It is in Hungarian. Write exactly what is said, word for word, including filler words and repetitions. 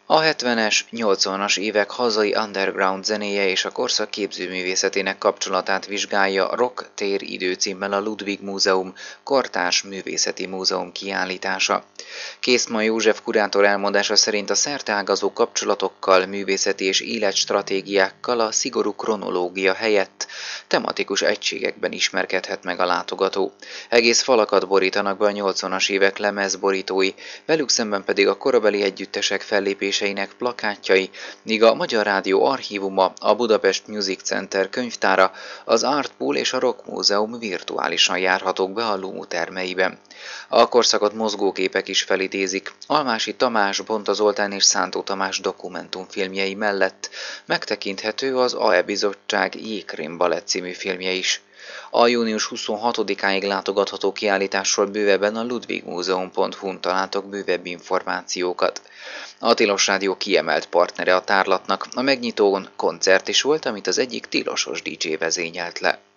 A hetvenes, nyolcvanas évek hazai underground zenéje és a korszak képzőművészetének kapcsolatát vizsgálja Rock tér idő címmel a Ludwig Múzeum kortárs művészeti múzeum kiállítása. Készma József kurátor elmondása szerint a szerteágazó kapcsolatokkal, művészeti és életstratégiákkal a szigorú kronológia helyett tematikus egységekben ismerkedhet meg a látogató. Egész falakat borítanak be a nyolcvanas évek lemezborítói, velük szemben pedig a korabeli együttesek fellépéseinek plakátjai, míg a Magyar Rádió archívuma, a Budapest Music Center könyvtára, az Art Pool és a Rock Múzeum virtuálisan járhatók be a Lumu termeiben. A korszakot mozgóképek is felidézik. Almási Tamás, Bonta Zoltán és Szántó Tamás dokumentumfilmjei mellett megtekinthető az á e Bizottság Jégkrém balett című filmje is. A június huszonhatodikáig látogatható kiállításról bővebben a ludwigmuseum pont hu-n találtok bővebb információkat. A Tilos Rádió kiemelt partnere a tárlatnak, a megnyitón koncert is volt, amit az egyik tilosos dé dzsé vezényelt le.